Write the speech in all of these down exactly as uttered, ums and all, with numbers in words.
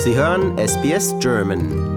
Sie hören S B S German.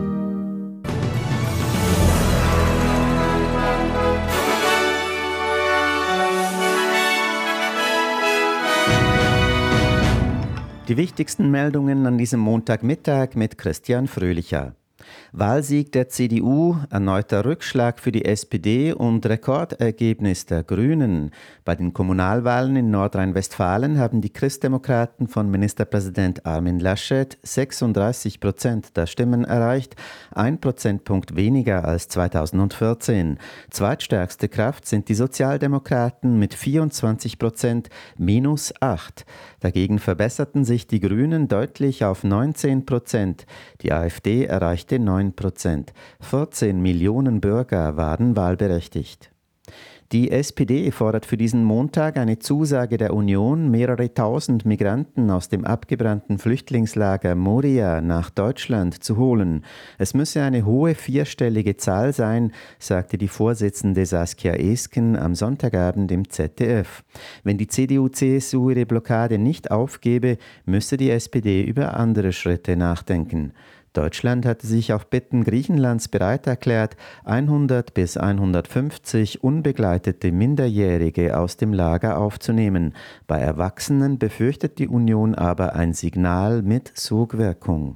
Die wichtigsten Meldungen an diesem Montagmittag mit Christian Fröhlicher. Wahlsieg der C D U, erneuter Rückschlag für die S P D und Rekordergebnis der Grünen. Bei den Kommunalwahlen in Nordrhein-Westfalen haben die Christdemokraten von Ministerpräsident Armin Laschet sechsunddreißig Prozent der Stimmen erreicht, ein Prozentpunkt weniger als zweitausendvierzehn. Zweitstärkste Kraft sind die Sozialdemokraten mit vierundzwanzig Prozent, minus acht. Dagegen verbesserten sich die Grünen deutlich auf neunzehn Prozent. Die AfD erreichte neun Prozent. vierzehn Millionen Bürger waren wahlberechtigt. Die S P D fordert für diesen Montag eine Zusage der Union, mehrere tausend Migranten aus dem abgebrannten Flüchtlingslager Moria nach Deutschland zu holen. Es müsse eine hohe vierstellige Zahl sein, sagte die Vorsitzende Saskia Esken am Sonntagabend im Z D F. Wenn die C D U C S U ihre Blockade nicht aufgebe, müsse die S P D über andere Schritte nachdenken. Deutschland hatte sich auf Bitten Griechenlands bereit erklärt, hundert bis hundertfünfzig unbegleitete Minderjährige aus dem Lager aufzunehmen. Bei Erwachsenen befürchtet die Union aber ein Signal mit Sogwirkung.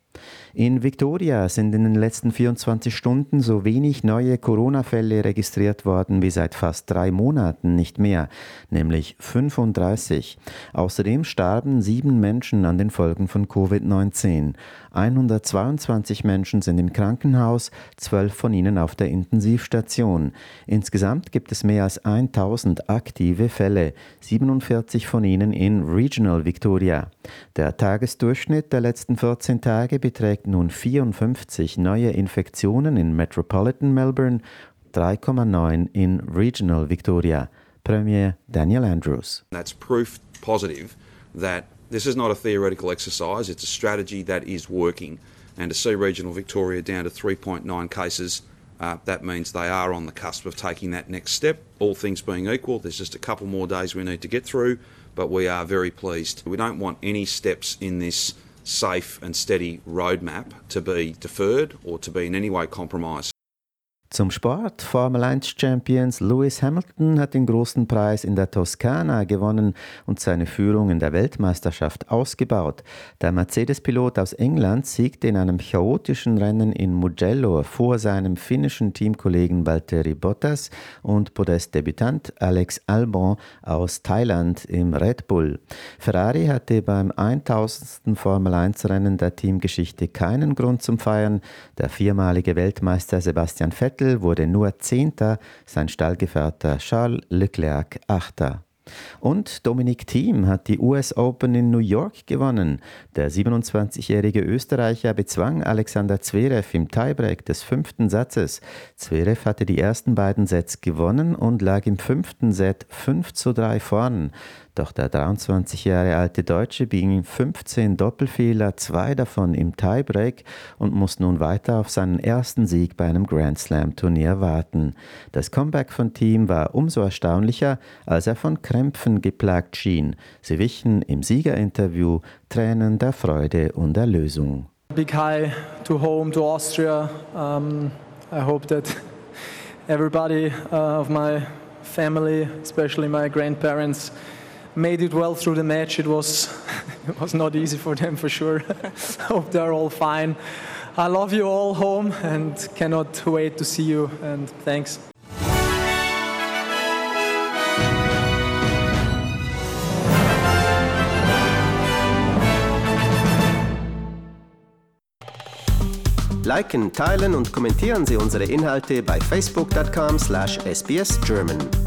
In Victoria sind in den letzten vierundzwanzig Stunden so wenig neue Corona-Fälle registriert worden wie seit fast drei Monaten nicht mehr, nämlich fünfunddreißig. Außerdem starben sieben Menschen an den Folgen von Covid neunzehn. hundertzweiundzwanzig Menschen sind im Krankenhaus, zwölf von ihnen auf der Intensivstation. Insgesamt gibt es mehr als tausend aktive Fälle, siebenundvierzig von ihnen in Regional Victoria. Der Tagesdurchschnitt der letzten vierzehn Tage beträgt nun vierundfünfzig neue Infektionen in Metropolitan Melbourne, drei Komma neun in Regional Victoria. Premier Daniel Andrews. That's proof positive that this is not a theoretical exercise, it's a strategy that is working. And to see Regional Victoria down to three point nine cases, uh, that means they are on the cusp of taking that next step. All things being equal, there's just a couple more days we need to get through, but we are very pleased. We don't want any steps in this safe and steady roadmap to be deferred or to be in any way compromised. Zum Sport. Formel eins Champions Lewis Hamilton hat den großen Preis in der Toskana gewonnen und seine Führung in der Weltmeisterschaft ausgebaut. Der Mercedes-Pilot aus England siegte in einem chaotischen Rennen in Mugello vor seinem finnischen Teamkollegen Valtteri Bottas und Podestdebütant Alex Albon aus Thailand im Red Bull. Ferrari hatte beim tausendsten Formel eins Rennen der Teamgeschichte keinen Grund zum Feiern. Der viermalige Weltmeister Sebastian Vettel wurde nur Zehnter, sein Stallgefährte Charles Leclerc Achter. Und Dominic Thiem hat die U S Open in New York gewonnen. Der siebenundzwanzigjährige Österreicher bezwang Alexander Zverev im Tiebreak des fünften Satzes. Zverev hatte die ersten beiden Sets gewonnen und lag im fünften Set fünf zu drei vorn. Doch der dreiundzwanzig Jahre alte Deutsche beging fünfzehn Doppelfehler, zwei davon im Tiebreak und muss nun weiter auf seinen ersten Sieg bei einem Grand Slam Turnier warten. Das Comeback von Thiem war umso erstaunlicher, als er von Krämpfen geplagt schien. Sie wichen im Siegerinterview Tränen der Freude und Erlösung. Big hi to home, to Austria. Um, I hope that everybody uh, of my family, especially my grandparents, made it well through the match. It was it was not easy for them for sure. Hope they're all fine. I love you all home and cannot wait to see you, and thanks. Liken, teilen und kommentieren Sie unsere Inhalte bei facebook dot com slash S B S German.